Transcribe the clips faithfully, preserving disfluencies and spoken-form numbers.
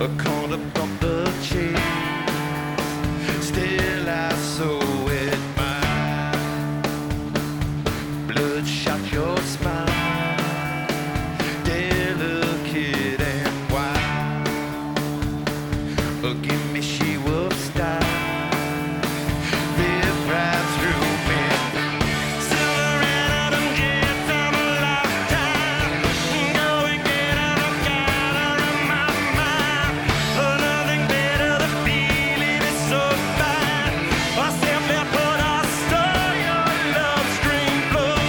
caught up on the chase. Still I so admire bloodshot your smile, delicate and wild. Give me she wolf style. Live right through me. Silver and jets of a lifetime. Go and get out of God out of my mind. Oh, nothing better, the feeling is so fine. I simply put a story your love stream flow.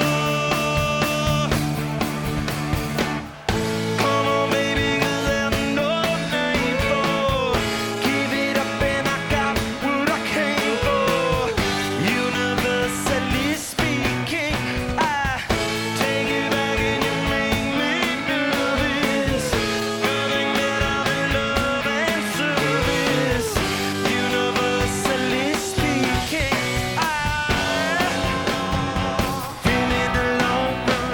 Come on, baby, 'cause there's no name for. Keep it up and I got what I came for. Universally speaking, I take you back and you make me nervous. Nothing better than love and service. Universally speaking, I feel in the long run.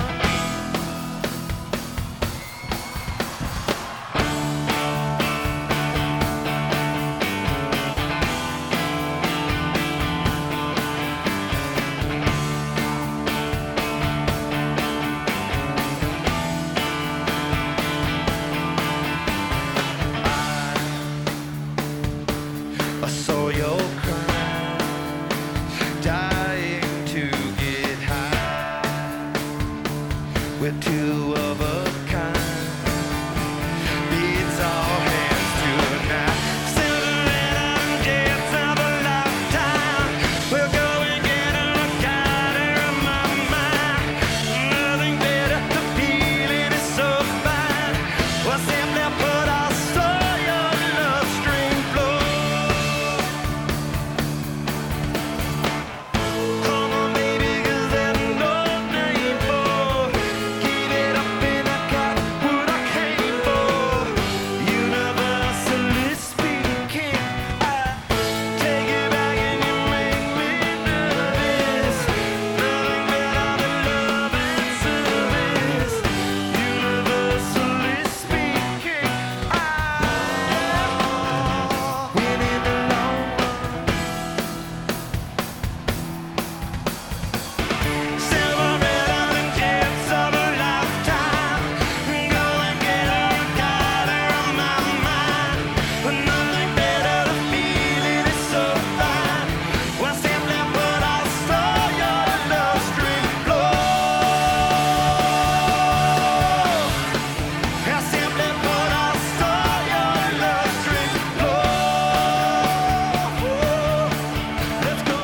I saw your crime, dying to get high. We're two of a kind. Beats all hands tonight. Silver and jets of a lifetime. We'll go and get a look out of my mind. Nothing better, the feeling is so fine. Well, simply put, I saw your love stream flow. Come on, baby, 'cause there's no name for. Keep it up and I got what I came for. Universally speaking, I take you back and you make me nervous. Nothing better than love and service. Universally speaking, I win in the long run. Silver and jets of a lifetime. Go and get a look out of my mind. Nothing better, the feeling is so fine. Well, simply put, I saw your love stream flow. Yeah, simply put, I saw your love stream flow. Let's go.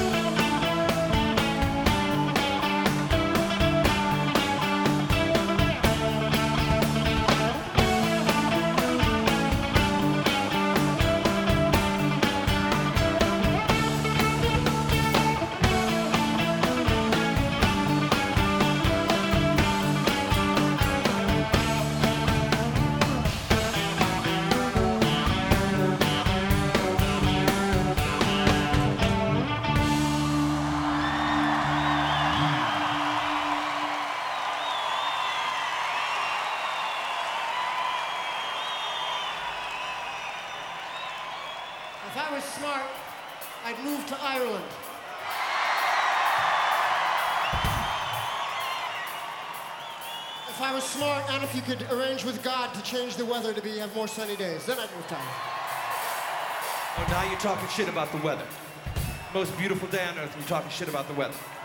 If I was smart, I'd move to Ireland. If I was smart, and if you could arrange with God to change the weather to be have more sunny days, then I'd move to Ireland. Oh, now you're talking shit about the weather. Most beautiful day on earth, and you're talking shit about the weather.